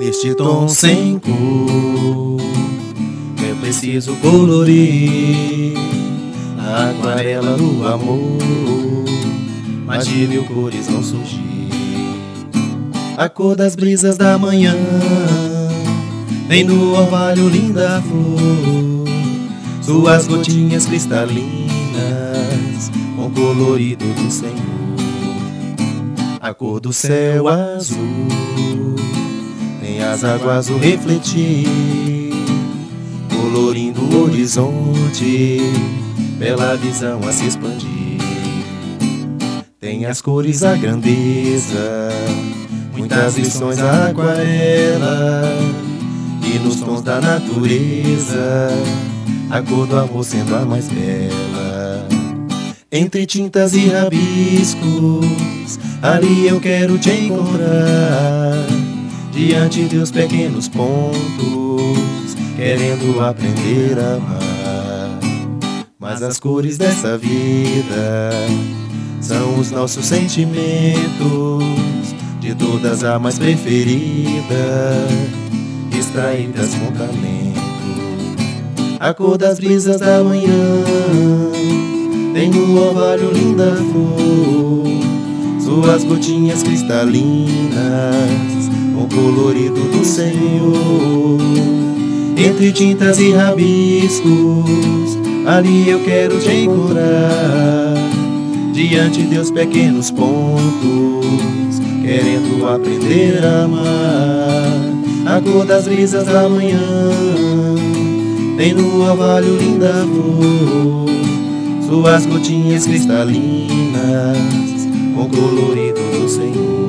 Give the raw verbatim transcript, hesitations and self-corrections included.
Este tom sem cor é preciso colorir a aquarela do amor, mas de mil cores vão surgir. A cor das brisas da manhã vem no orvalho linda flor, suas gotinhas cristalinas com colorido do Senhor. A cor do céu azul tem as águas o refletir, colorindo o horizonte, bela visão a se expandir. Tem as cores a grandeza, muitas lições a aquarela, e nos tons da natureza, a cor do amor sendo a mais bela. Entre tintas e rabiscos, ali eu quero te encontrar, diante teus pequenos pontos, querendo aprender a amar. Mas as cores dessa vida são os nossos sentimentos, de todas a mais preferida, extraídas com talento. A cor das brisas da manhã tem no orvalho linda flor, suas gotinhas cristalinas com colorido do Senhor. Entre tintas e rabiscos, ali eu quero te encontrar, diante de teus pequenos pontos, querendo aprender a amar. A cor das brisas da manhã tem no orvalho linda flor, suas gotinhas cristalinas com colorido do Senhor.